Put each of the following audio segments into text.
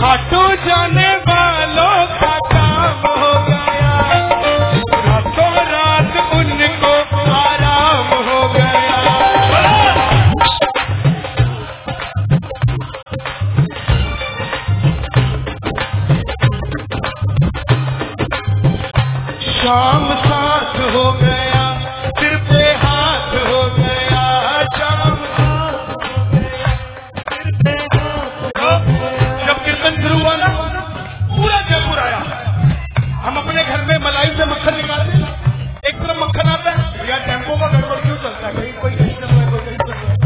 खाटू जाने वालों का काम हो गया, रातों रात उनको आराम हो गया। शाम साथ हो गया, सिर पे हाथ हो गया, शाम साथ हो गया, सिर पे हाथ हो गया। जब कीर्तन शुरू हुआ ना, पूरा जयपुर आया। हम अपने घर में मलाई से मक्खन निकालते, एक तरफ मक्खन आता है, यार टेम्पो का गड़बड़ क्यों चलता है, कहीं कोई कहीं चल रहा है, कोई कहीं चल रहा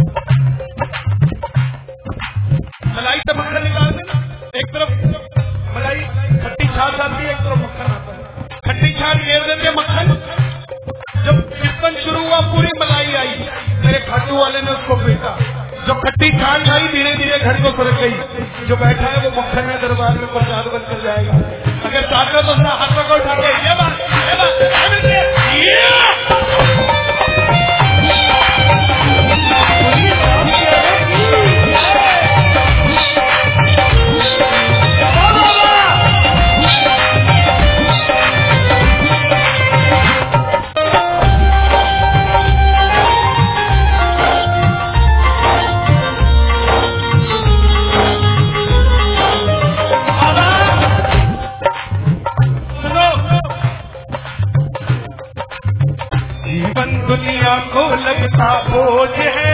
है। मलाई से मक्खन निकालते ना, एक तरफ मलाई खट्टी छाछ आती है, एक तरफ मक्खन आता है, खट्टी छाछ घेर देते मक्खन। जब कीर्तन शुरू हुआ पूरी मलाई आई, मेरे खाटू वाले ने उसको पीटा। जो खट्टी छाछ आई धीरे धीरे घर को सरक गई। जो बैठा है वो मक्खन में दरबार में प्रसाद बनकर जाएगा। अगर चाहते हो तो अपना हाथ में उठा के ये बात दुनिया को लगता बोझ है,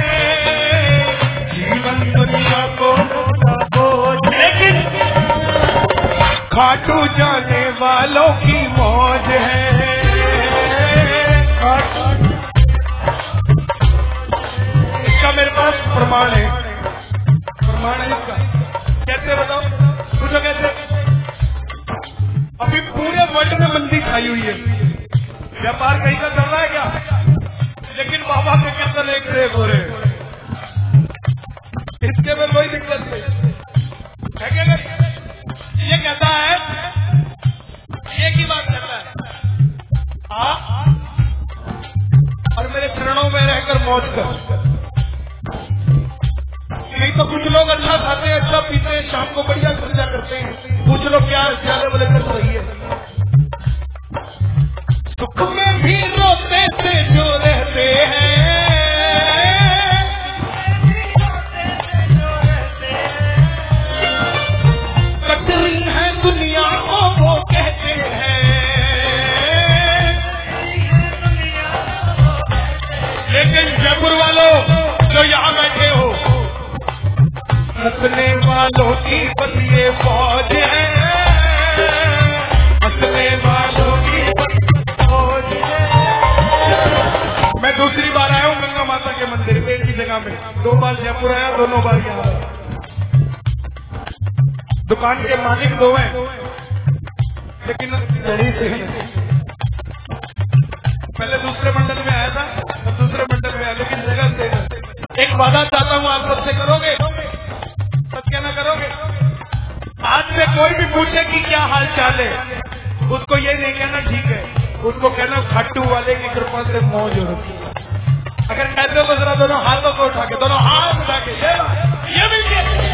जीवन दुनिया को लगता बोझ, लेकिन खाटू जाने वालों की मौज है। इसका मेरे पास प्रमाण है, प्रमाण है इसका। कैसे बताओ, पूछो कैसे? अभी पूरे वर्ल्ड में मंदी छाई हुई है, व्यापार कहीं का चल रहा है क्या? लेकिन बाबा के कीर्तन एक से एक हो रहे, इसके में कोई दिक्कत नहीं है। क्या ये कहता है, ये की बात कहता है, आ और मेरे चरणों में रहकर मौज कर। नहीं तो कुछ लोग अच्छा खाते हैं, अच्छा पीते हैं, शाम को बढ़िया खर्चा करते हैं, कुछ लोग क्या ज्यादा बोले कर रही है। सुख में भी रोते से जो रहते हैं, कटरी है दुनिया को वो कहते हैं, लेकिन जयपुर वालों जो यहाँ बैठे हो, हंसने वालों की बस ये फौज है, हंसने वालों की मैं दूसरी बार आया हूँ गंगा माता के मंदिर में की जगह में, 2 बार जयपुर आया, दोनों बार यहाँ आया। दुकान के मालिक 2 हैं, लेकिन जड़ी से पहले दूसरे मंडल में आया था, अब दूसरे मंडल में आया, लेकिन जगह से। एक वादा चाहता हूँ आप सबसे, करोगे? सत्य न करोगे? आज से कोई भी पूछे कि क्या हाल चाल है, उसको ये नहीं कहना ठीक है, उसको कहना खाटू वाले की कृपा से मौज हो रही है। अगर कहते हो तो जरा दोनों हाथों को उठा के, दोनों हाथ उठा के ये मिलके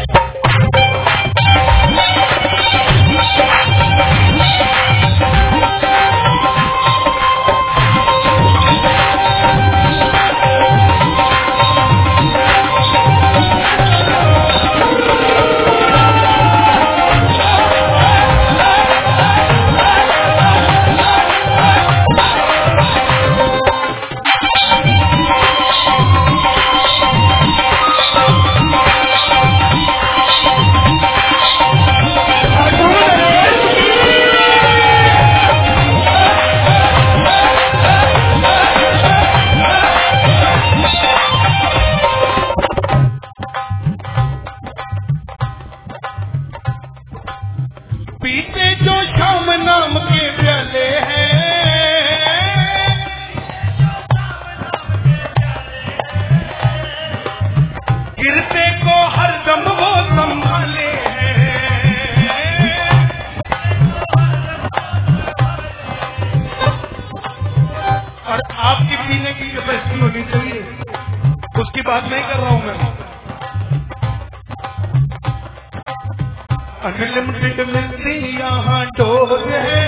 अनलिमिटेड मिलती यहाँ डोज है,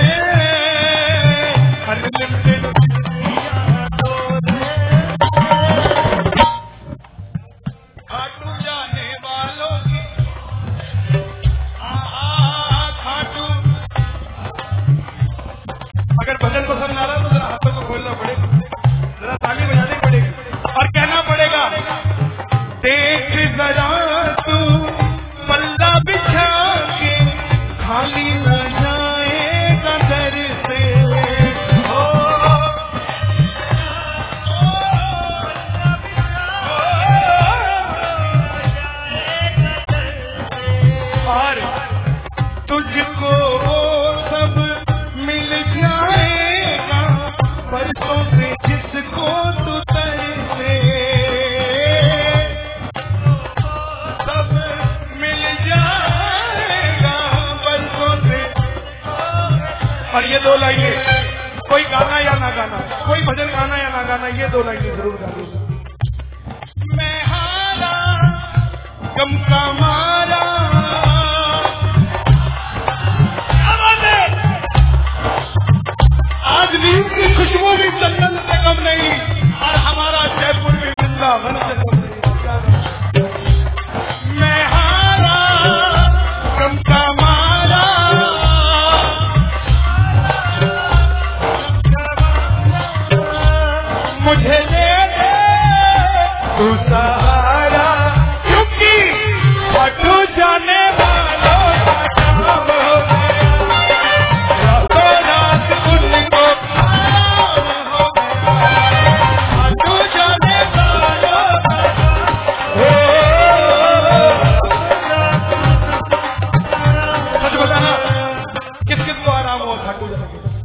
अनलिमिटेड यहाँ डोज है। खाटू जाने वालों की खाटू। अगर भजन पसंद आ रहा तो जरा हाथों को खोलना पड़ेगा, जरा ताली बजानी पड़ेगी और कहना पड़ेगा देख जरा तू पल्ला बिछा के खाली न जाएगा दर से। और तुझको सब मिल जाएगा परसों से जिसको तू तरसे, सब मिल जाएगा परसों से। और ये दो लाइनें कोई गाना या ना गाना, कोई भजन गाना या ना गाना, ये दो लाइनें जरूर गाना। मैं हारा गम का मारा, आज नीम की खुशबू भी चंदन से कम नहीं और हमारा जयपुर भी वृंदावन से कम नहीं। मैं हारा गम का मारा, मुझे ले दे तू सहारा, क्योंकि खाटू जाने वालों का नाम हो गया, रातों रात उनको खाटू जाने वालों का। सच बताना किस किस को आराम हुआ खाटू जाने के?